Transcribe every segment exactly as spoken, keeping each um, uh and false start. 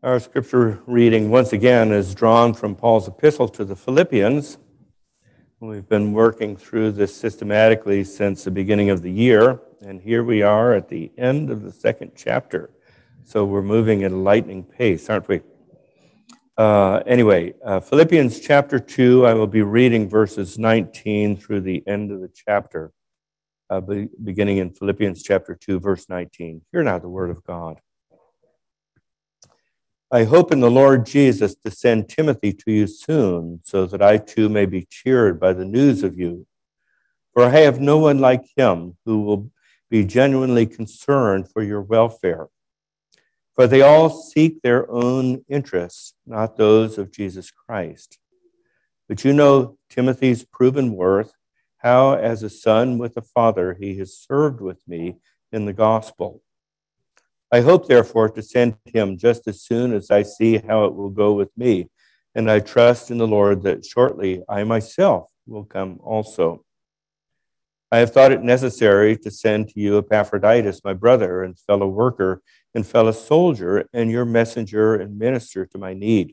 Our scripture reading, once again, is drawn from Paul's epistle to the Philippians. We've been working through this systematically since the beginning of the year, and here we are at the end of the second chapter. So we're moving at a lightning pace, aren't we? Uh, anyway, uh, Philippians chapter two, I will be reading verses nineteen through the end of the chapter, uh, be, beginning in Philippians chapter two, verse nineteen. Hear now the word of God. I hope in the Lord Jesus to send Timothy to you soon, so that I too may be cheered by the news of you. For I have no one like him who will be genuinely concerned for your welfare. For they all seek their own interests, not those of Jesus Christ. But you know Timothy's proven worth, how as a son with a father he has served with me in the gospel. I hope, therefore, to send him just as soon as I see how it will go with me, and I trust in the Lord that shortly I myself will come also. I have thought it necessary to send to you Epaphroditus, my brother and fellow worker and fellow soldier, and your messenger and minister to my need.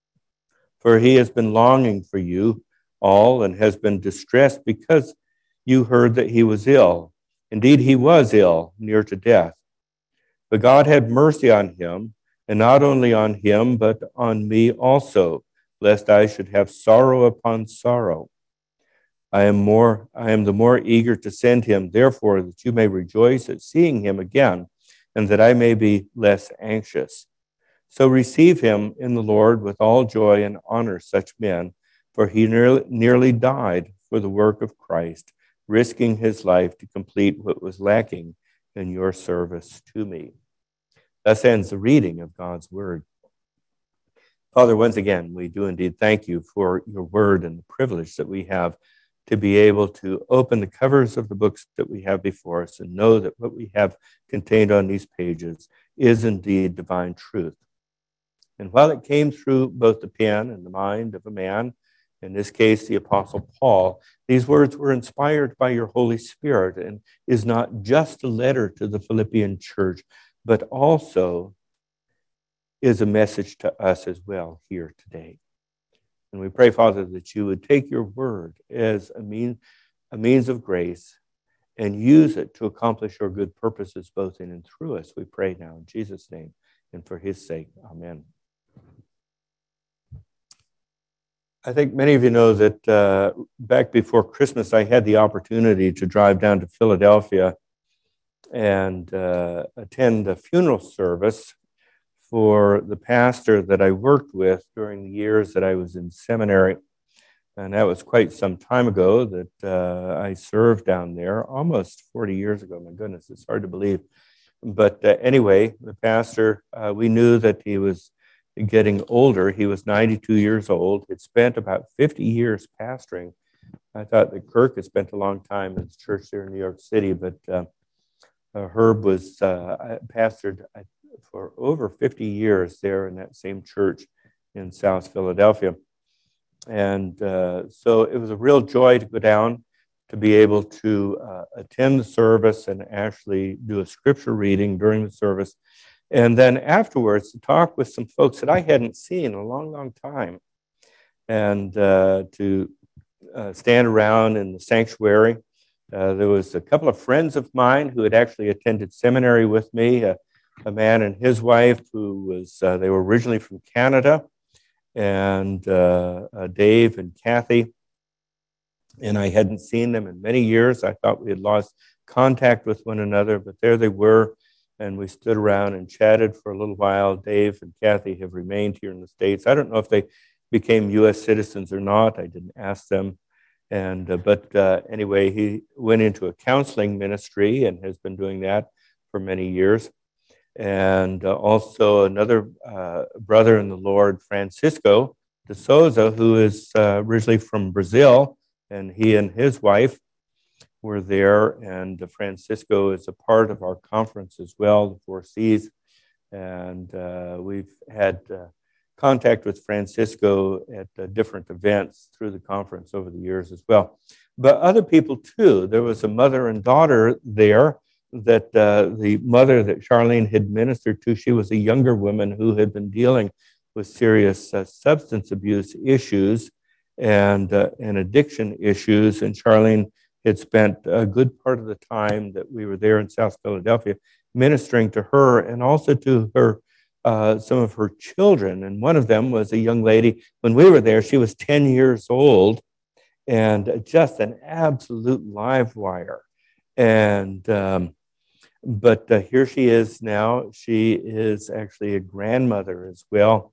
For he has been longing for you all and has been distressed because you heard that he was ill. Indeed, he was ill, near to death. But God had mercy on him, and not only on him, but on me also, lest I should have sorrow upon sorrow. I am more, I am the more eager to send him, therefore, that you may rejoice at seeing him again, and that I may be less anxious. So receive him in the Lord with all joy and honor such men, for he nearly, nearly died for the work of Christ, risking his life to complete what was lacking in your service to me. Thus ends the reading of God's word. Father, once again, we do indeed thank you for your word and the privilege that we have to be able to open the covers of the books that we have before us and know that what we have contained on these pages is indeed divine truth. And while it came through both the pen and the mind of a man, in this case, the Apostle Paul, these words were inspired by your Holy Spirit and is not just a letter to the Philippian church, but also is a message to us as well here today. And we pray, Father, that you would take your word as a, mean, a means of grace and use it to accomplish your good purposes both in and through us. We pray now in Jesus' name and for his sake. Amen. I think many of you know that uh, back before Christmas, I had the opportunity to drive down to Philadelphia and uh, attend a funeral service for the pastor that I worked with during the years that I was in seminary. And that was quite some time ago that uh, I served down there, almost forty years ago. My goodness, it's hard to believe. But uh, anyway, the pastor, uh, we knew that he was getting older. He was ninety-two years old. Had spent about fifty years pastoring. I thought that Kirk had spent a long time in the church there in New York City, but uh, uh, Herb was uh, pastored for over fifty years there in that same church in South Philadelphia. And uh, so it was a real joy to go down, to be able to uh, attend the service and actually do a scripture reading during the service. And then afterwards, to talk with some folks that I hadn't seen in a long, long time. And uh, to uh, stand around in the sanctuary. Uh, there was a couple of friends of mine who had actually attended seminary with me, uh, a man and his wife who was, uh, they were originally from Canada, and uh, uh, Dave and Kathy. And I hadn't seen them in many years. I thought we had lost contact with one another, but there they were. And we stood around and chatted for a little while. Dave and Kathy have remained here in the States. I don't know if they became U S citizens or not. I didn't ask them. And uh, but uh, anyway, he went into a counseling ministry and has been doing that for many years. And uh, also another uh, brother in the Lord, Francisco de Souza, who is uh, originally from Brazil, and he and his wife were there. And uh, Francisco is a part of our conference as well, the Four Cs. And uh, we've had uh, contact with Francisco at uh, different events through the conference over the years as well. But other people too. There was a mother and daughter there that uh, the mother that Charlene had ministered to, she was a younger woman who had been dealing with serious uh, substance abuse issues and, uh, and addiction issues. And Charlene had spent a good part of the time that we were there in South Philadelphia ministering to her and also to her uh, some of her children. And one of them was a young lady. When we were there, she was ten years old and just an absolute live wire. And um, but uh, here she is now. She is actually a grandmother as well.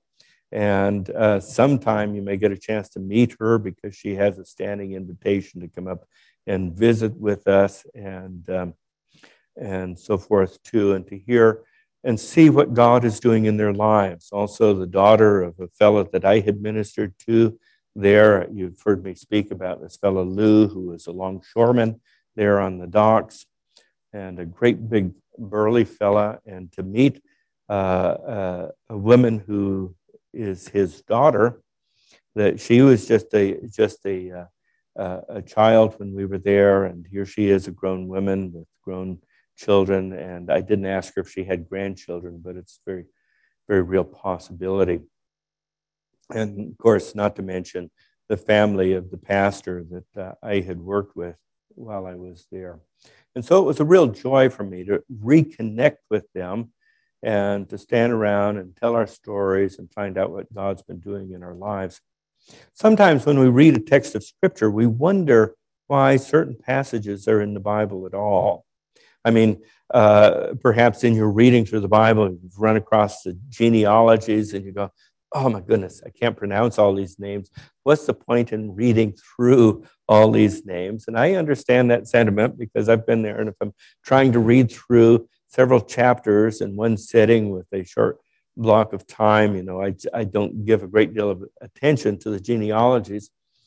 And uh, sometime you may get a chance to meet her because she has a standing invitation to come up and visit with us and um, and so forth too, and to hear and see what God is doing in their lives. Also, the daughter of a fellow that I had ministered to there. You've heard me speak about this fellow Lou, who was a longshoreman there on the docks, and a great big burly fella. And to meet uh, uh, a woman who is his daughter, that she was just a just a uh, uh, a child when we were there, and here she is, a grown woman with grown children. And I didn't ask her if she had grandchildren, but it's very, very real possibility. And of course, not to mention the family of the pastor that uh, I had worked with while I was there. And so it was a real joy for me to reconnect with them and to stand around and tell our stories and find out what God's been doing in our lives. Sometimes when we read a text of Scripture, we wonder why certain passages are in the Bible at all. I mean, uh, perhaps in your reading through the Bible, you've run across the genealogies and you go, oh my goodness, I can't pronounce all these names. What's the point in reading through all these names? And I understand that sentiment because I've been there. And if I'm trying to read through several chapters in one sitting with a short block of time, you know, I, I don't give a great deal of attention to the genealogies.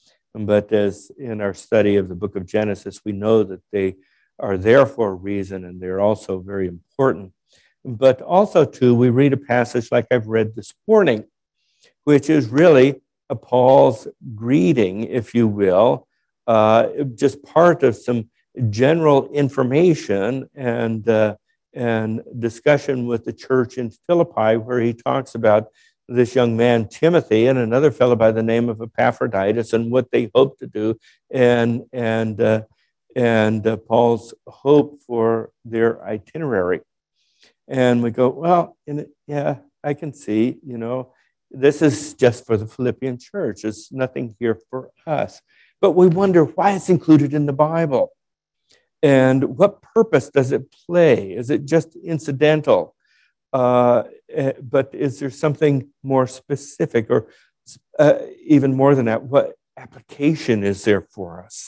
But as in our study of the book of Genesis, we know that they are there for a reason, and they're also very important. But also, too, we read a passage like I've read this morning, which is really a Paul's greeting, if you will, uh, just part of some general information and uh, and discussion with the church in Philippi, where he talks about this young man, Timothy, and another fellow by the name of Epaphroditus, and what they hope to do, and and uh, and uh, Paul's hope for their itinerary. And we go, well, in, yeah, I can see, you know, this is just for the Philippian church. There's nothing here for us. But we wonder why it's included in the Bible. And what purpose does it play? Is it just incidental? Uh, but is there something more specific, or uh, even more than that, what application is there for us?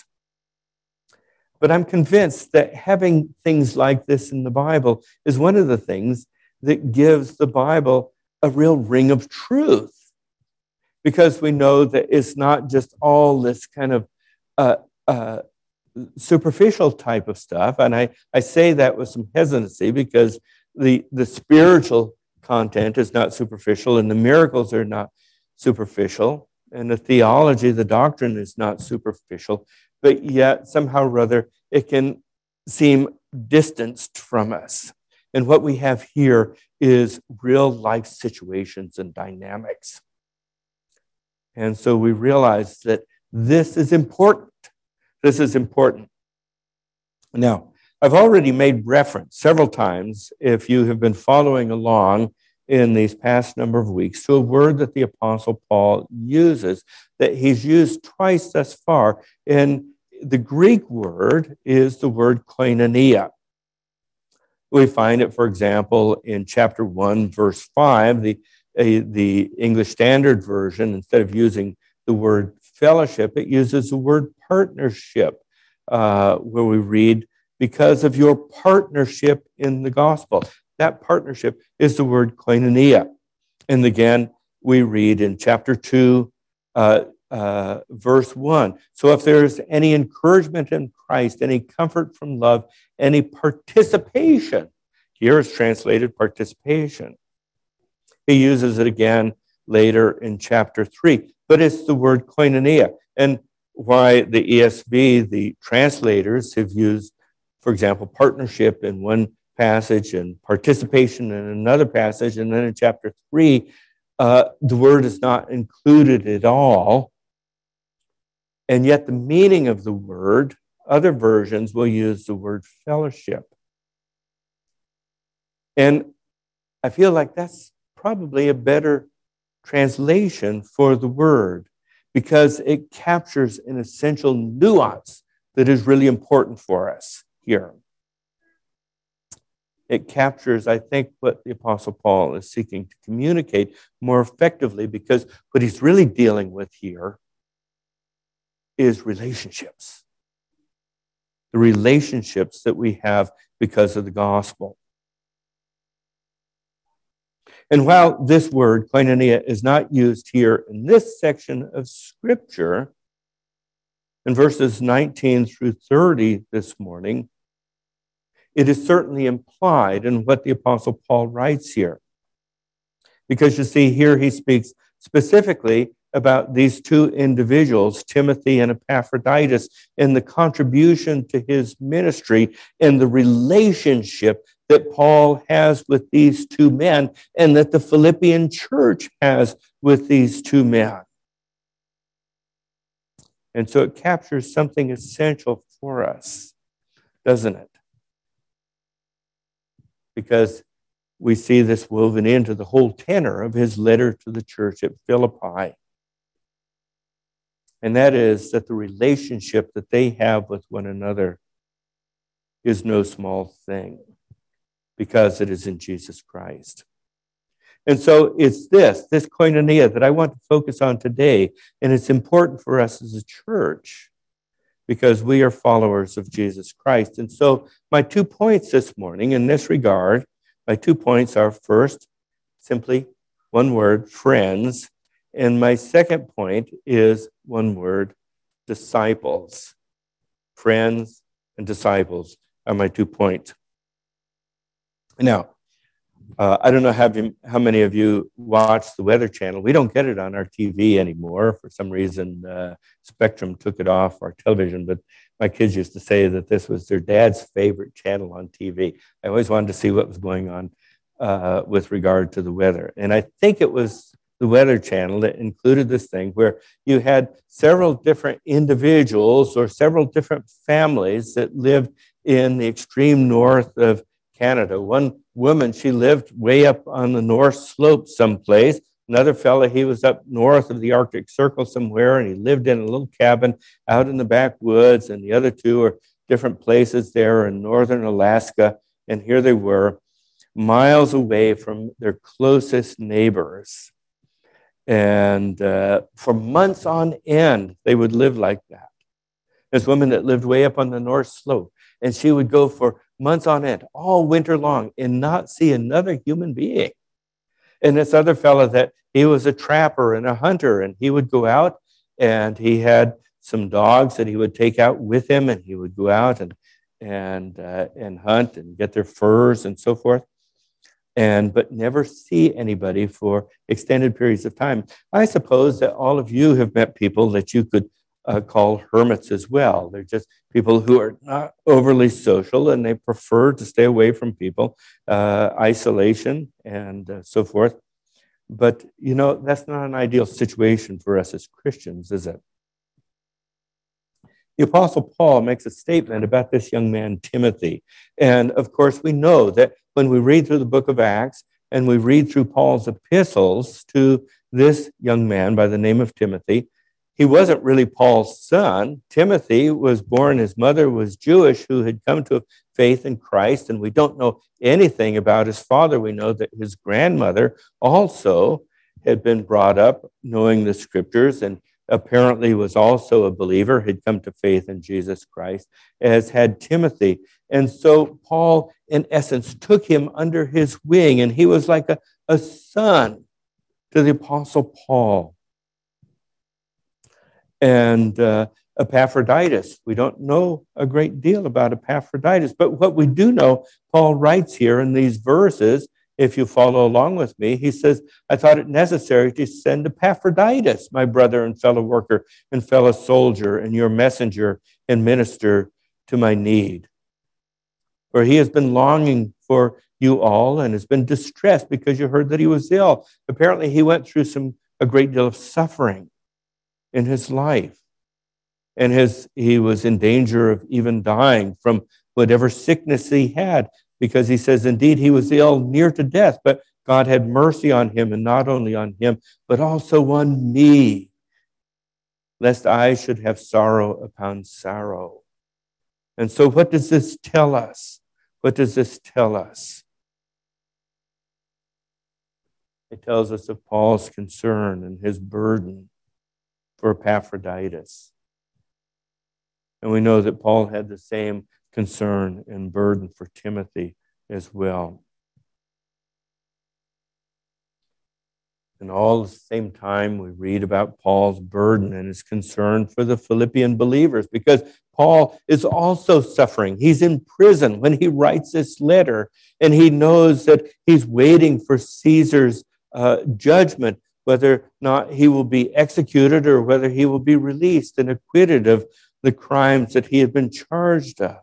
But I'm convinced that having things like this in the Bible is one of the things that gives the Bible a real ring of truth, because we know that it's not just all this kind of uh, uh, superficial type of stuff. And I, I say that with some hesitancy because the, the spiritual content is not superficial, and the miracles are not superficial, and the theology, the doctrine is not superficial, but yet somehow or other it can seem distanced from us. And what we have here is real life situations and dynamics. And so we realize that this is important. This is important. Now, I've already made reference several times, if you have been following along in these past number of weeks, to a word that the Apostle Paul uses, that he's used twice thus far. And the Greek word is the word koinonia. We find it, for example, in chapter one, verse five, the, uh, the English Standard Version, instead of using the word fellowship, it uses the word partnership, uh, where we read, because of your partnership in the gospel. That partnership is the word koinonia. And again, we read in chapter two, uh, uh, verse one. So if there's any encouragement in Christ, any comfort from love, any participation, here it's translated participation. He uses it again later in chapter three, but it's the word koinonia. And why the E S V, the translators, have used for example, partnership in one passage and participation in another passage. And then in chapter three, uh, the word is not included at all. And yet the meaning of the word, other versions will use the word fellowship. And I feel like that's probably a better translation for the word, because it captures an essential nuance that is really important for us here. It captures, I think, what the Apostle Paul is seeking to communicate more effectively, because what he's really dealing with here is relationships. The relationships that we have because of the gospel. And while this word, koinonia, is not used here in this section of Scripture, in verses nineteen through thirty this morning, it is certainly implied in what the Apostle Paul writes here. Because you see, here he speaks specifically about these two individuals, Timothy and Epaphroditus, and the contribution to his ministry and the relationship that Paul has with these two men and that the Philippian church has with these two men. And so it captures something essential for us, doesn't it? Because we see this woven into the whole tenor of his letter to the church at Philippi. And that is that the relationship that they have with one another is no small thing, because it is in Jesus Christ. And so it's this, this koinonia that I want to focus on today, and it's important for us as a church because we are followers of Jesus Christ. And so my two points this morning in this regard, my two points are, first, simply one word, friends, and my second point is one word, disciples. Friends and disciples are my two points. Now, uh, I don't know how, how many of you watch the Weather Channel. We don't get it on our T V anymore. For some reason, uh, Spectrum took it off our television, but my kids used to say that this was their dad's favorite channel on T V. I always wanted to see what was going on uh, with regard to the weather. And I think it was the Weather Channel that included this thing where you had several different individuals or several different families that lived in the extreme north of Canada. One woman, she lived way up on the north slope someplace. Another fella, he was up north of the Arctic Circle somewhere, and he lived in a little cabin out in the backwoods. And the other two are different places there in northern Alaska. And here they were, miles away from their closest neighbors. And uh, for months on end, they would live like that. This woman that lived way up on the north slope, and she would go for months on end, all winter long, and not see another human being. And this other fellow that he was a trapper and a hunter, and he would go out, and he had some dogs that he would take out with him, and he would go out and and uh, and hunt and get their furs and so forth. And but never see anybody for extended periods of time. I suppose that all of you have met people that you could uh, call hermits as well. They're just people who are not overly social, and they prefer to stay away from people, uh, isolation and uh, so forth. But, you know, that's not an ideal situation for us as Christians, is it? The Apostle Paul makes a statement about this young man, Timothy. And, of course, we know that when we read through the book of Acts and we read through Paul's epistles to this young man by the name of Timothy, he wasn't really Paul's son. Timothy was born, his mother was Jewish, who had come to faith in Christ, and we don't know anything about his father. We know that his grandmother also had been brought up knowing the scriptures and apparently was also a believer, had come to faith in Jesus Christ, as had Timothy. And so Paul, in essence, took him under his wing, and he was like a, a son to the Apostle Paul. And uh, Epaphroditus, we don't know a great deal about Epaphroditus, but what we do know, Paul writes here in these verses, if you follow along with me, he says, I thought it necessary to send Epaphroditus, my brother and fellow worker and fellow soldier and your messenger and minister to my need. For he has been longing for you all and has been distressed because you heard that he was ill. Apparently, he went through some a great deal of suffering in his life. And his, he was in danger of even dying from whatever sickness he had, because he says, indeed, he was ill near to death, but God had mercy on him, and not only on him, but also on me, lest I should have sorrow upon sorrow. And so what does this tell us? What does this tell us? It tells us of Paul's concern and his burden for Epaphroditus. And we know that Paul had the same concern and burden for Timothy as well. And all at the same time, we read about Paul's burden and his concern for the Philippian believers, because Paul is also suffering. He's in prison when he writes this letter, and he knows that he's waiting for Caesar's uh, judgment, whether or not he will be executed or whether he will be released and acquitted of the crimes that he had been charged of.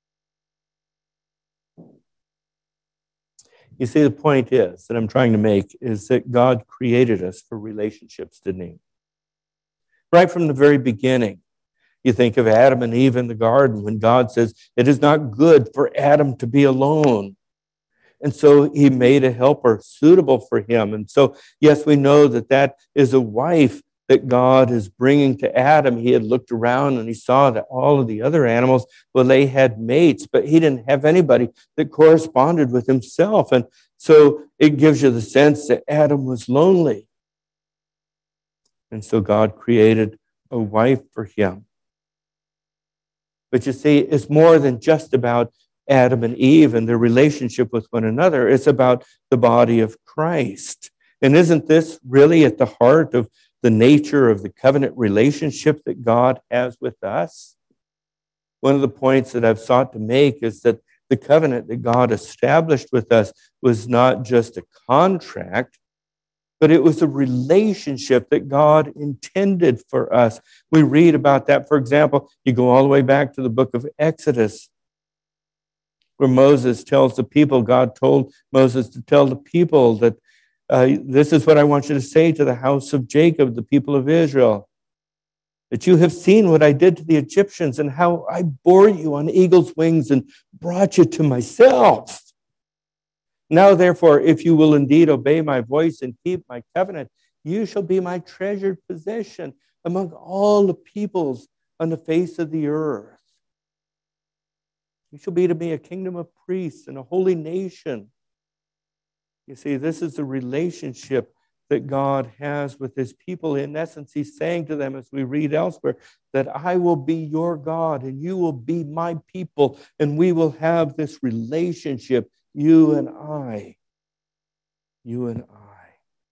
You see, the point is that I'm trying to make is that God created us for relationships, didn't he? Right from the very beginning. You think of Adam and Eve in the garden when God says, it is not good for Adam to be alone. And so he made a helper suitable for him. And so, yes, we know that that is a wife that God is bringing to Adam. He had looked around and he saw that all of the other animals, well, they had mates, but he didn't have anybody that corresponded with himself. And so it gives you the sense that Adam was lonely. And so God created a wife for him. But you see, it's more than just about Adam and Eve and their relationship with one another. It's about the body of Christ. And isn't this really at the heart of the nature of the covenant relationship that God has with us? One of the points that I've sought to make is that the covenant that God established with us was not just a contract, but it was a relationship that God intended for us. We read about that. For example, you go all the way back to the book of Exodus, where Moses tells the people, God told Moses to tell the people that uh, this is what I want you to say to the house of Jacob, the people of Israel, that you have seen what I did to the Egyptians and how I bore you on eagle's wings and brought you to myself. Now, therefore, if you will indeed obey my voice and keep my covenant, you shall be my treasured possession among all the peoples on the face of the earth. You shall be to me a kingdom of priests and a holy nation. You see, this is the relationship that God has with his people. In essence, he's saying to them, as we read elsewhere, that I will be your God and you will be my people, and we will have this relationship, you and I. You and I.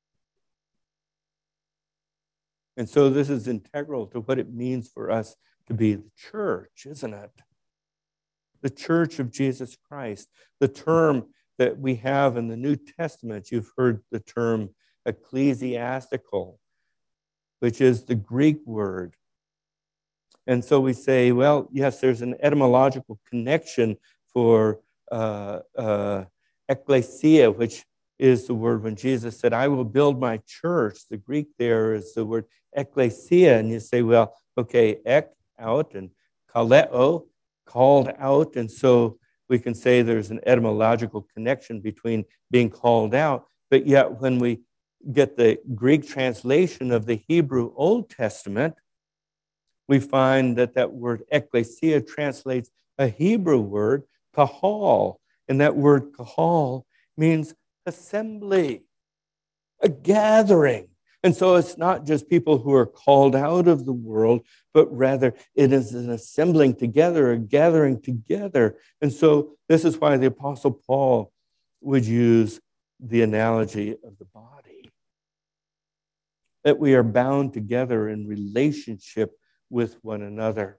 And so this is integral to what it means for us to be the church, isn't it? The church of Jesus Christ. The term that we have in the New Testament, you've heard the term ecclesiastical, which is the Greek word. And so we say, well, yes, there's an etymological connection for uh, uh, ecclesia, which is the word when Jesus said, I will build my church. The Greek there is the word ecclesia. And you say, well, okay, ek, out, and kaleo, called out. And so we can say there's an etymological connection between being called out. But yet when we get the Greek translation of the Hebrew Old Testament, we find that that word ecclesia translates a Hebrew word, kahal. And that word kahal means assembly, a gathering. And so it's not just people who are called out of the world, but rather it is an assembling together, a gathering together. And so this is why the Apostle Paul would use the analogy of the body, that we are bound together in relationship with one another.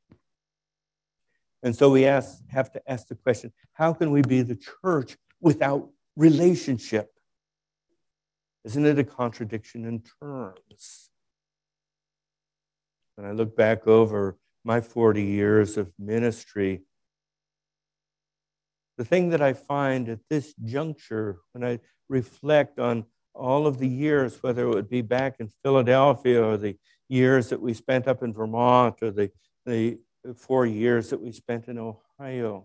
And so we ask, have to ask the question, how can we be the church without relationship? Isn't it a contradiction in terms? When I look back over my forty years of ministry, The thing that I find at this juncture, when I reflect on all of the years, whether it would be back in Philadelphia or the years that we spent up in Vermont or the, the four years that we spent in Ohio,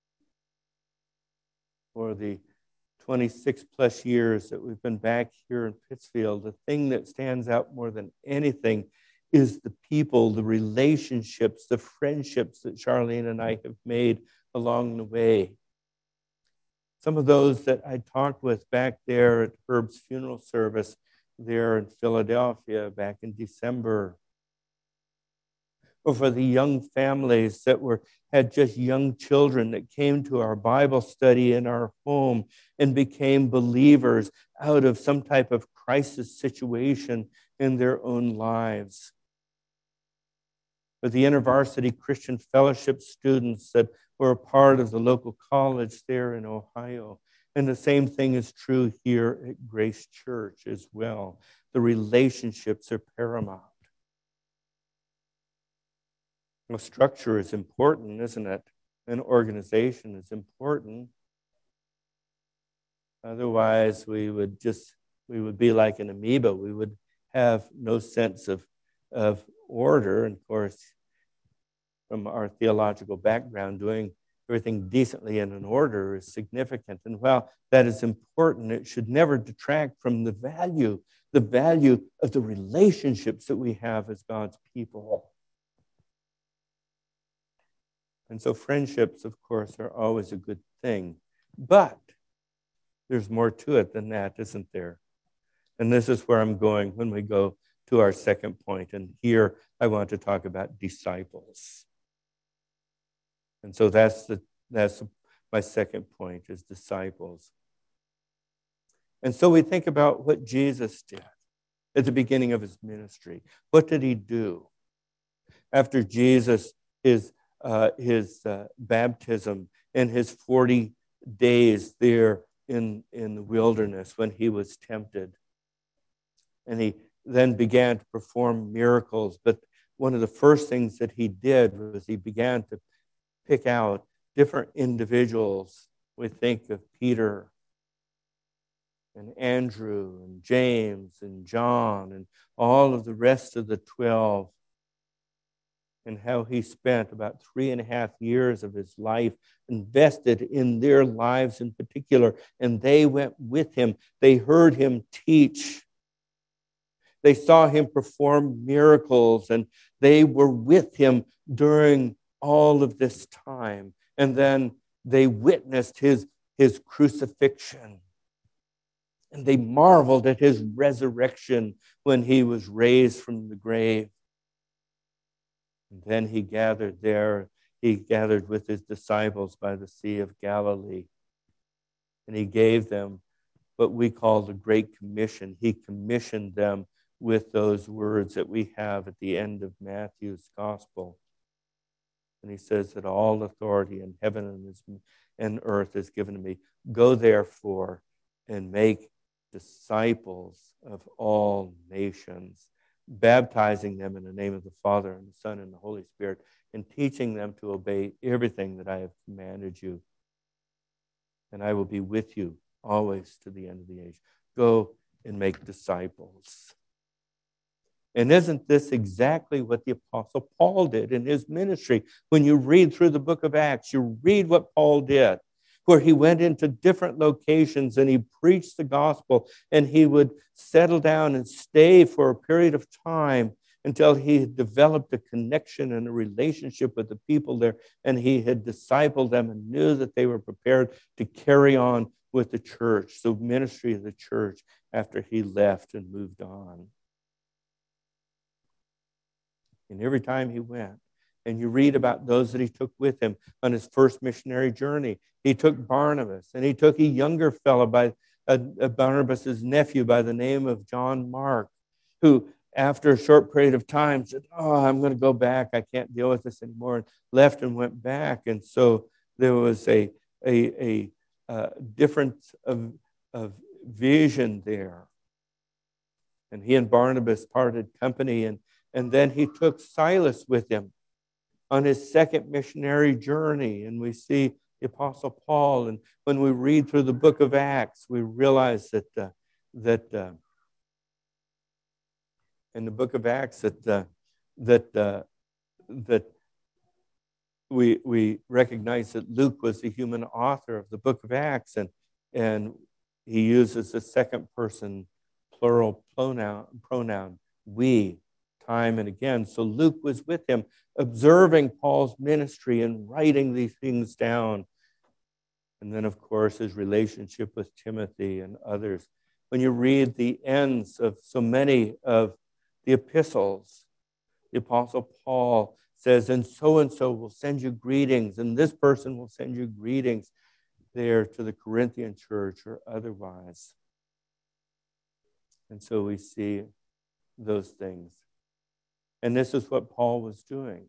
or the twenty-six plus years that we've been back here in Pittsfield, the thing that stands out more than anything is the people, the relationships, the friendships that Charlene and I have made along the way. Some of those that I talked with back there at Herb's funeral service there in Philadelphia back in December, or for the young families that were had just young children that came to our Bible study in our home and became believers out of some type of crisis situation in their own lives. For the InterVarsity Christian Fellowship students that were a part of the local college there in Ohio. And the same thing is true here at Grace Church as well. The relationships are paramount. Well, structure is important, isn't it? An organization is important. Otherwise, we would just, we would be like an amoeba. We would have no sense of, of order. And of course, from our theological background, doing everything decently and in order is significant. And while that is important, it should never detract from the value, the value of the relationships that we have as God's people. And so friendships, of course, are always a good thing. But there's more to it than that, isn't there? And this is where I'm going when we go to our second point. And here I want to talk about disciples. And so that's the that's my second point, is disciples. And so we think about what Jesus did at the beginning of his ministry. What did he do? After Jesus, his uh, his uh, baptism and his forty days there in, in the wilderness when he was tempted. And he then began to perform miracles. But one of the first things that he did was he began to pick out different individuals. We think of Peter and Andrew and James and John and all of the rest of the twelve, and how he spent about three and a half years of his life invested in their lives in particular, and they went with him. They heard him teach. They saw him perform miracles, and they were with him during all of this time. And then they witnessed his, his crucifixion. And they marveled at his resurrection when he was raised from the grave. And then he gathered there, he gathered with his disciples by the Sea of Galilee. And he gave them what we call the Great Commission. He commissioned them with those words that we have at the end of Matthew's Gospel. And he says that all authority in heaven and earth is given to me. Go therefore and make disciples of all nations, baptizing them in the name of the Father and the Son and the Holy Spirit, and teaching them to obey everything that I have commanded you. And I will be with you always to the end of the age. Go and make disciples. And isn't this exactly what the Apostle Paul did in his ministry? When you read through the book of Acts, you read what Paul did, where he went into different locations and he preached the gospel, and he would settle down and stay for a period of time until he had developed a connection and a relationship with the people there, and he had discipled them and knew that they were prepared to carry on with the church, the ministry of the church, after he left and moved on. And every time he went, and you read about those that he took with him on his first missionary journey. He took Barnabas, and he took a younger fellow, by uh, Barnabas' nephew by the name of John Mark, who after a short period of time said, oh, I'm going to go back. I can't deal with this anymore, and left and went back. And so there was a, a, a, a difference of, of vision there. And he and Barnabas parted company, and And then he took Silas with him on his second missionary journey. And we see the Apostle Paul. And when we read through the book of Acts, we realize that, uh, that uh, in the book of Acts, that, uh, that, uh, that we, we recognize that Luke was the human author of the book of Acts, and, and he uses the second person plural pronoun, pronoun, we, time and again. So Luke was with him, observing Paul's ministry and writing these things down. And then, of course, his relationship with Timothy and others. When you read the ends of so many of the epistles, the Apostle Paul says, and so-and-so will send you greetings, and this person will send you greetings there to the Corinthian church or otherwise. And so we see those things. And this is what Paul was doing.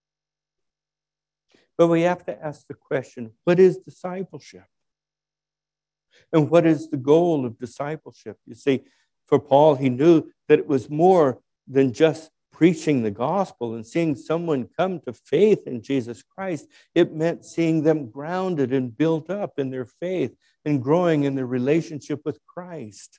But we have to ask the question, what is discipleship? And what is the goal of discipleship? You see, for Paul, he knew that it was more than just preaching the gospel and seeing someone come to faith in Jesus Christ. It meant seeing them grounded and built up in their faith and growing in their relationship with Christ.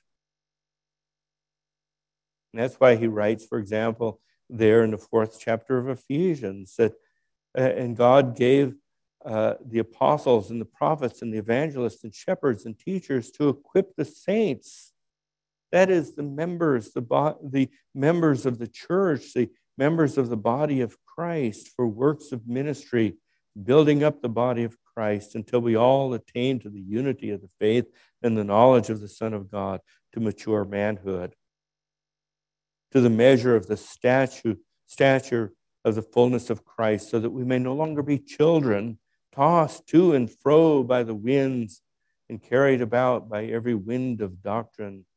And that's why he writes, for example, there in the fourth chapter of Ephesians, that uh, and God gave uh, the apostles and the prophets and the evangelists and shepherds and teachers to equip the saints. That is the members, the, bo- the members of the church, the members of the body of Christ for works of ministry, building up the body of Christ until we all attain to the unity of the faith and the knowledge of the Son of God, to mature manhood, to the measure of the stature, stature of the fullness of Christ, so that we may no longer be children, tossed to and fro by the winds and carried about by every wind of doctrine,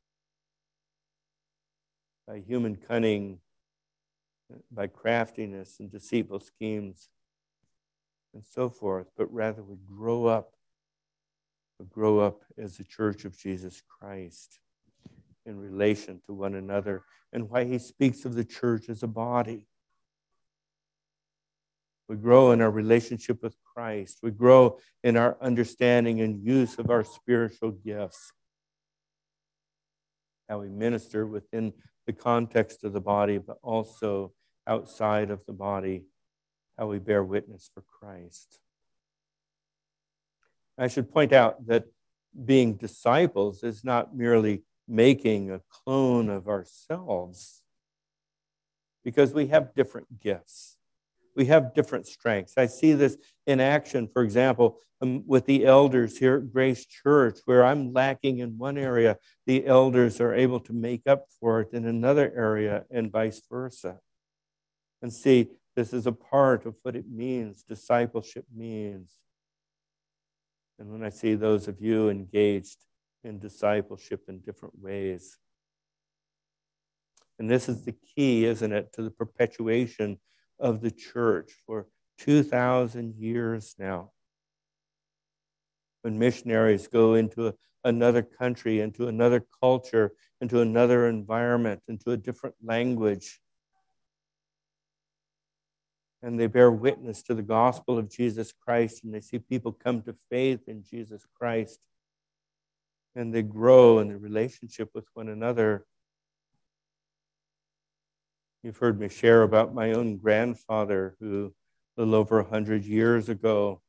by human cunning, by craftiness and deceitful schemes, and so forth, but rather we grow up, we grow up as the church of Jesus Christ in relation to one another, and why he speaks of the church as a body. We grow in our relationship with Christ. We grow in our understanding and use of our spiritual gifts. How we minister within the context of the body, but also outside of the body, how we bear witness for Christ. I should point out that being disciples is not merely making a clone of ourselves, because we have different gifts. We have different strengths. I see this in action, for example, um, with the elders here at Grace Church, where I'm lacking in one area, the elders are able to make up for it in another area, and vice versa. And see, this is a part of what it means, discipleship means. And when I see those of you engaged in discipleship in different ways. And this is the key, isn't it, to the perpetuation of the church for two thousand years now. When missionaries go into a, another country, into another culture, into another environment, into a different language, and they bear witness to the gospel of Jesus Christ, and they see people come to faith in Jesus Christ, and they grow in the relationship with one another. You've heard me share about my own grandfather, who a little over one hundred years ago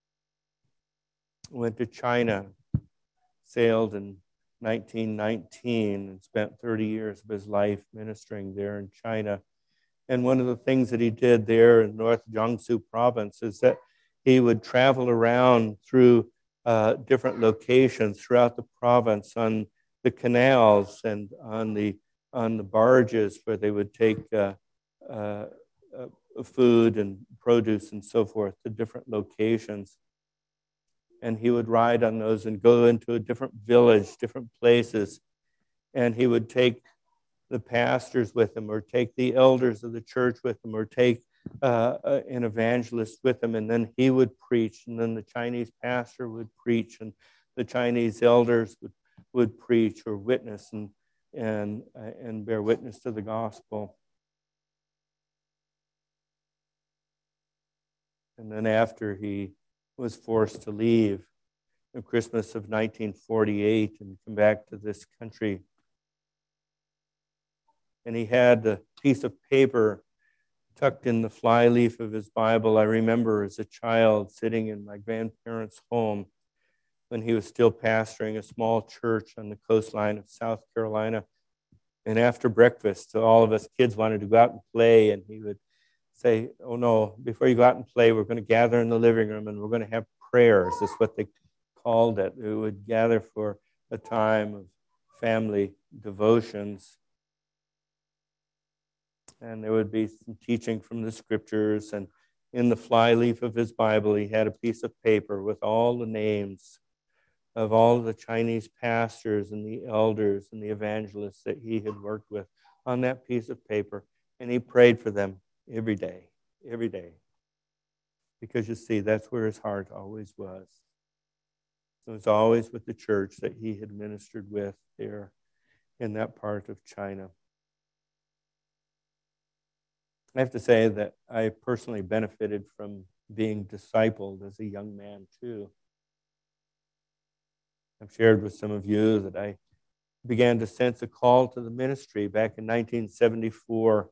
went to China, sailed in nineteen nineteen, and spent thirty years of his life ministering there in China. And one of the things that he did there in North Jiangsu province is that he would travel around through uh, different locations throughout the province on the canals and on the on the barges where they would take uh, uh, uh, food and produce and so forth to different locations. And he would ride on those and go into a different village, different places. And he would take the pastors with him, or take the elders of the church with him, or take uh, an evangelist with him. And then he would preach. And then the Chinese pastor would preach. And the Chinese elders would, would preach or witness and and uh, and bear witness to the gospel. And then after he was forced to leave in Christmas of nineteen forty-eight and come back to this country. And he had a piece of paper tucked in the flyleaf of his Bible. I remember as a child sitting in my grandparents' home when he was still pastoring a small church on the coastline of South Carolina. And after breakfast, all of us kids wanted to go out and play, and he would say, oh no, before you go out and play, we're going to gather in the living room and we're going to have prayers. That's what they called it. We would gather for a time of family devotions. And there would be some teaching from the scriptures. And in the flyleaf of his Bible, he had a piece of paper with all the names of all of the Chinese pastors and the elders and the evangelists that he had worked with on that piece of paper. And he prayed for them every day, every day. Because you see, that's where his heart always was. It was always with the church that he had ministered with there in that part of China. I have to say that I personally benefited from being discipled as a young man, too. I've shared with some of you that I began to sense a call to the ministry back in nineteen seventy-four.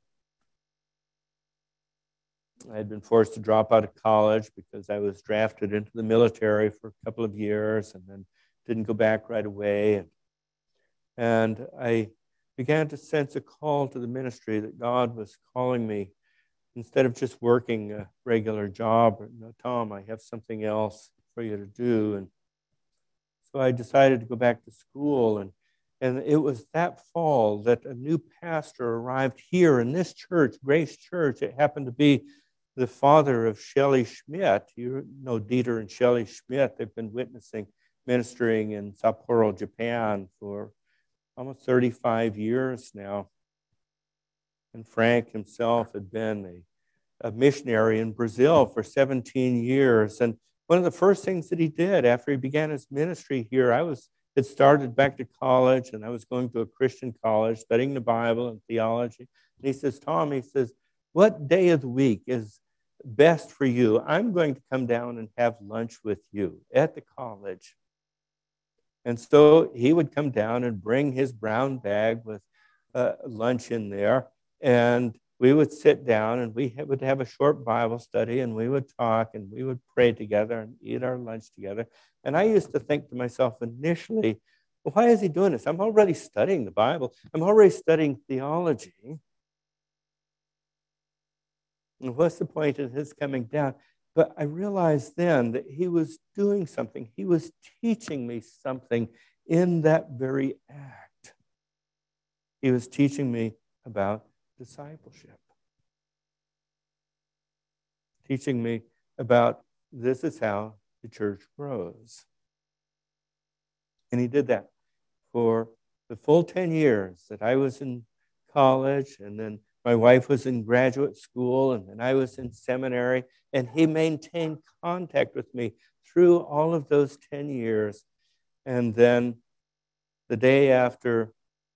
I had been forced to drop out of college because I was drafted into the military for a couple of years and then didn't go back right away. And, and I began to sense a call to the ministry that God was calling me. Instead of just working a regular job, no, Tom, I have something else for you to do. And so I decided to go back to school. And, and it was that fall that a new pastor arrived here in this church, Grace Church. It happened to be the father of Shelley Schmidt. You know Dieter and Shelley Schmidt. They've been witnessing, ministering in Sapporo, Japan for almost thirty-five years now. And Frank himself had been a, a missionary in Brazil for seventeen years. And one of the first things that he did after he began his ministry here, I was had started back to college, and I was going to a Christian college, studying the Bible and theology. And he says, Tom, he says, what day of the week is best for you? I'm going to come down and have lunch with you at the college. And so he would come down and bring his brown bag with uh, lunch in there, and we would sit down and we would have a short Bible study, and we would talk and we would pray together and eat our lunch together. And I used to think to myself initially, well, why is he doing this? I'm already studying the Bible. I'm already studying theology. And what's the point of his coming down? But I realized then that he was doing something. He was teaching me something in that very act. He was teaching me about discipleship. Teaching me about this is how the church grows. And he did that for the full ten years that I was in college, and then my wife was in graduate school, and then I was in seminary, and he maintained contact with me through all of those ten years. And then the day after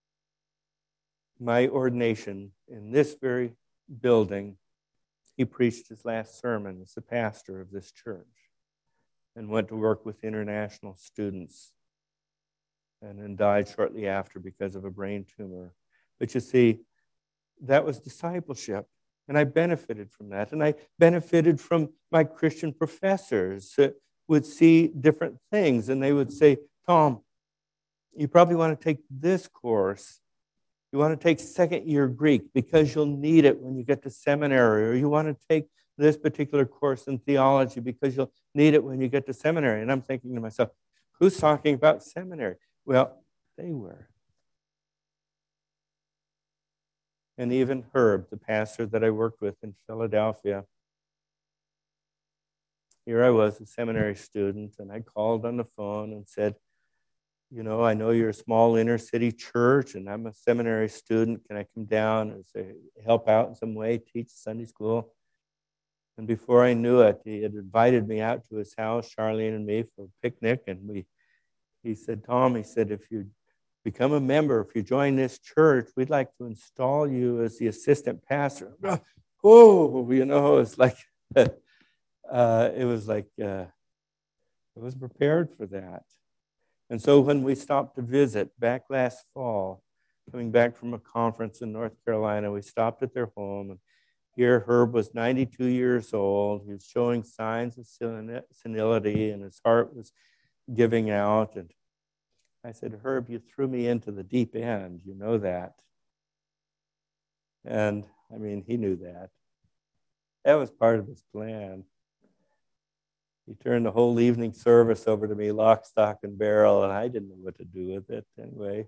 my ordination in this very building, he preached his last sermon as the pastor of this church and went to work with international students, and then died shortly after because of a brain tumor. But you see, that was discipleship, and I benefited from that. And I benefited from my Christian professors that would see different things, and they would say, Tom, you probably want to take this course. You want to take second year Greek because you'll need it when you get to seminary, or you want to take this particular course in theology because you'll need it when you get to seminary. And I'm thinking to myself, who's talking about seminary? Well, they were. And even Herb, the pastor that I worked with in Philadelphia, here I was, a seminary student, and I called on the phone and said, you know, I know you're a small inner city church, and I'm a seminary student. Can I come down and say, help out in some way, teach Sunday school? And before I knew it, he had invited me out to his house, Charlene and me, for a picnic. And we, he said, Tom, he said, if you become a member, if you join this church, we'd like to install you as the assistant pastor. Oh, you know, it's like, uh, it was like, uh, I was prepared for that. And so when we stopped to visit back last fall, coming back from a conference in North Carolina, we stopped at their home. And here Herb was ninety-two years old. He was showing signs of senility, and his heart was giving out. And I said, Herb, you threw me into the deep end. You know that. And, I mean, he knew that. That was part of his plan. He turned the whole evening service over to me, lock, stock, and barrel, and I didn't know what to do with it anyway.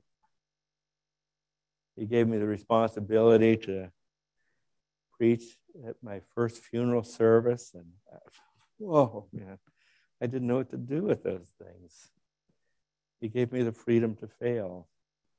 He gave me the responsibility to preach at my first funeral service, and whoa, man, I didn't know what to do with those things. He gave me the freedom to fail.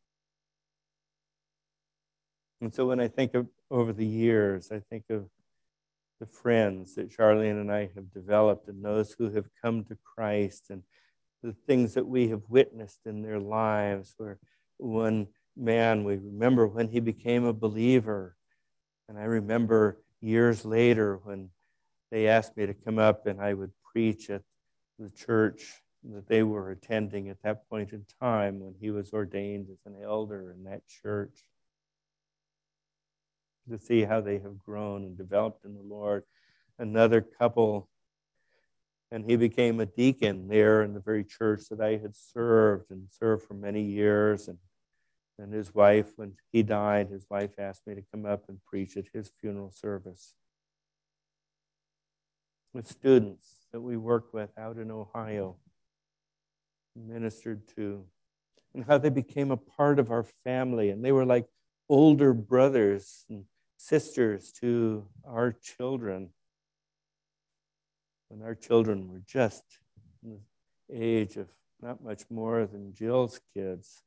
And so when I think of over the years, I think of the friends that Charlene and I have developed and those who have come to Christ and the things that we have witnessed in their lives, where one man, we remember when he became a believer. And I remember years later when they asked me to come up and I would preach at the church that they were attending at that point in time when he was ordained as an elder in that church. To see how they have grown and developed in the Lord. Another couple, and he became a deacon there in the very church that I had served and served for many years. And, and his wife, when he died, his wife asked me to come up and preach at his funeral service. With students that we worked with out in Ohio, ministered to, and how they became a part of our family. And they were like older brothers and sisters to our children. When our children were just in the age of not much more than Jill's kids.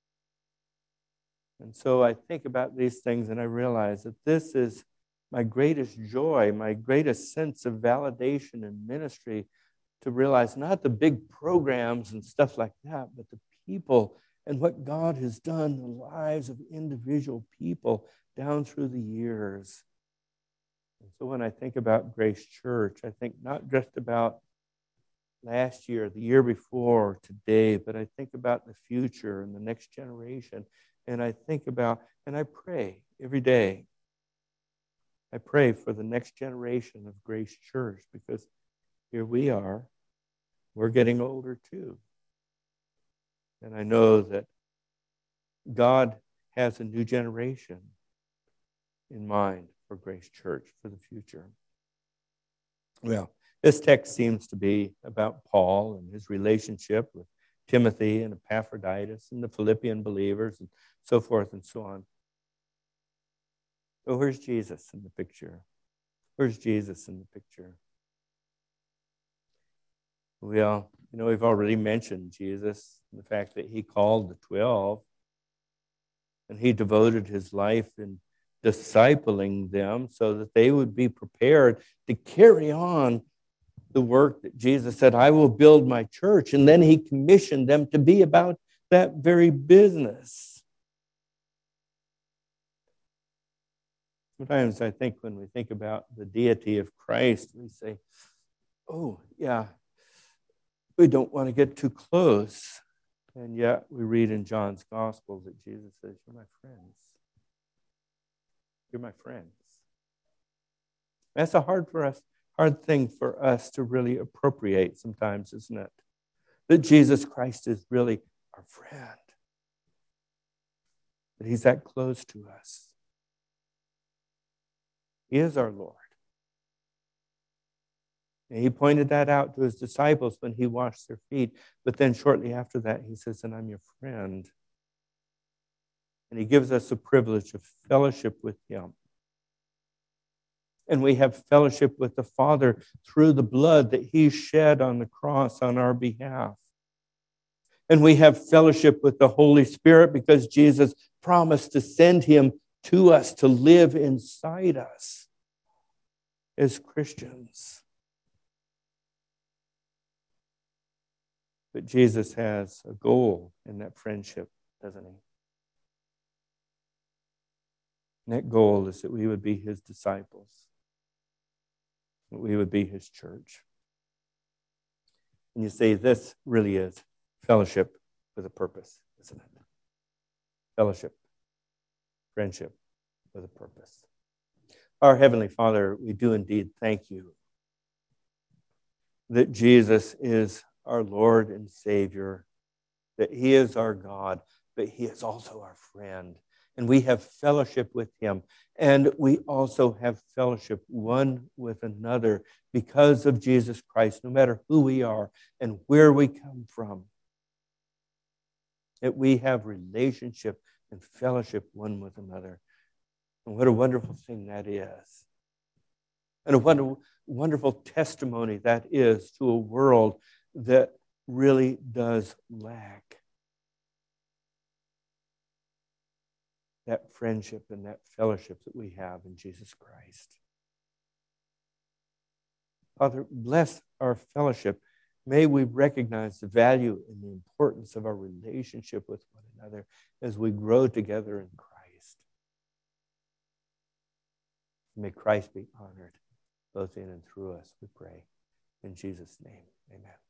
And so I think about these things and I realize that this is my greatest joy, my greatest sense of validation in ministry, to realize not the big programs and stuff like that, but the people and what God has done in the lives of individual people down through the years. And so when I think about Grace Church, I think not just about last year, the year before, today, but I think about the future and the next generation. And I think about, and I pray every day. I pray for the next generation of Grace Church, because here we are. We're getting older too. And I know that God has a new generation in mind for Grace Church for the future. Well, this text seems to be about Paul and his relationship with Timothy and Epaphroditus and the Philippian believers and so forth and so on. So where's Jesus in the picture? Where's Jesus in the picture? Well, you know, we've already mentioned Jesus, the fact that he called the twelve, and he devoted his life in discipling them so that they would be prepared to carry on the work that Jesus said, I will build my church. And then he commissioned them to be about that very business. Sometimes I think when we think about the deity of Christ, we say, oh, yeah, we don't want to get too close. And yet we read in John's Gospel that Jesus says, you're my friends. You're my friends. That's a hard for us, hard thing for us to really appropriate sometimes, isn't it? That Jesus Christ is really our friend. That he's that close to us. He is our Lord. And he pointed that out to his disciples when he washed their feet. But then shortly after that, he says, and I'm your friend. And he gives us the privilege of fellowship with him. And we have fellowship with the Father through the blood that he shed on the cross on our behalf. And we have fellowship with the Holy Spirit because Jesus promised to send him to us to live inside us as Christians. But Jesus has a goal in that friendship, doesn't he? And that goal is that we would be his disciples, that we would be his church. And you say, this really is fellowship with a purpose, isn't it? Fellowship, friendship with a purpose. Our Heavenly Father, we do indeed thank you that Jesus is our Lord and Savior, that he is our God, but he is also our friend. And we have fellowship with him. And we also have fellowship one with another because of Jesus Christ, no matter who we are and where we come from. That we have relationship and fellowship one with another. And what a wonderful thing that is. And a wonderful, wonderful testimony that is to a world that really does lack that friendship and that fellowship that we have in Jesus Christ. Father, bless our fellowship. May we recognize the value and the importance of our relationship with one another as we grow together in Christ. May Christ be honored both in and through us, we pray. In Jesus' name, amen.